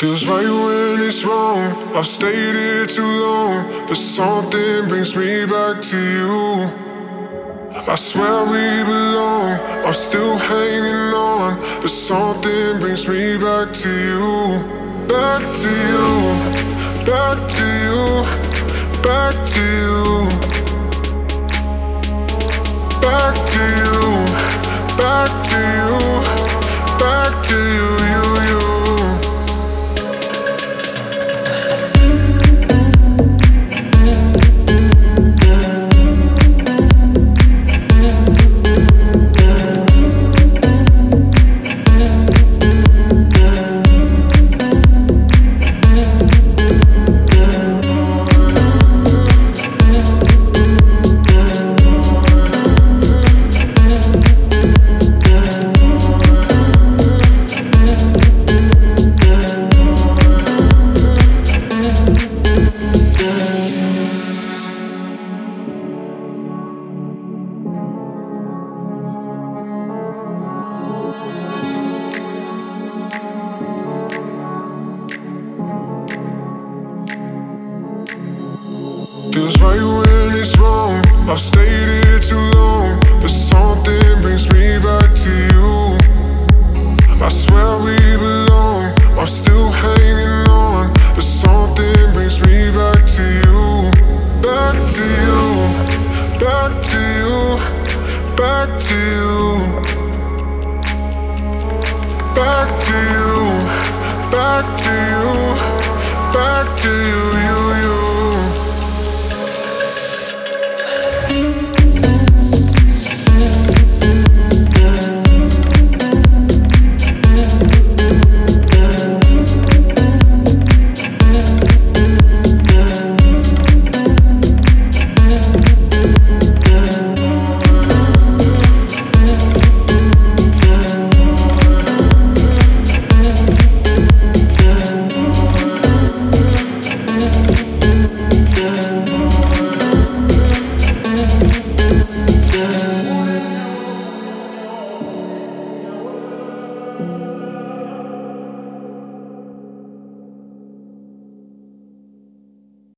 Feels right when it's wrong. I've stayed here too long, but something brings me back to you. I swear we belong. I'm still hanging on, but something brings me back to you. Back to you, back to you, back to you, back to you, back to you, back to you, you. Feels right when it's wrong. I've stayed here too long, but something brings me back to you. I swear we belong. I'm still hanging on, but something brings me back to you. Back to you, back to you, back to you, back to you, back to you.